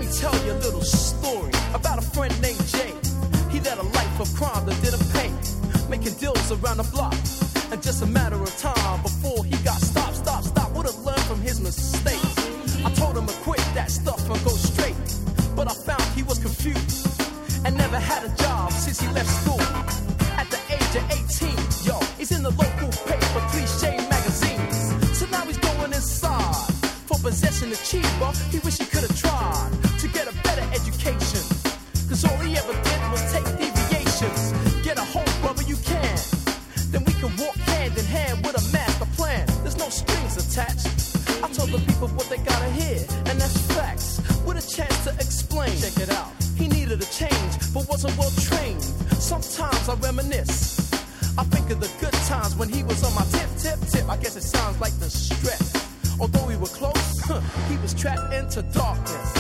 tell you a little story about a friend named Jay. He led a life of crime that didn't pay, making deals around the block. And just a matter of time before he got stopped. Would've learned from his mistakes. I told him to quit that stuff and go straight, but I found he was confused and never had a job since he left school. At the age of 18, yo, he's in the local paper, Cliche magazines. So now he's going inside for possession of cheaper. He wish he could've tried to get a better education, cause all he ever did was take deviations. Get a hold, brother, you can. Then we can walk hand in hand with a master plan. There's no strings attached. I told the people what they gotta hear, and that's facts, with a chance to explain. Check it out. He needed a change, but wasn't well trained. Sometimes I reminisce. I think of the good times when he was on my tip. I guess it sounds like the stress. Although we were close, he was trapped into darkness.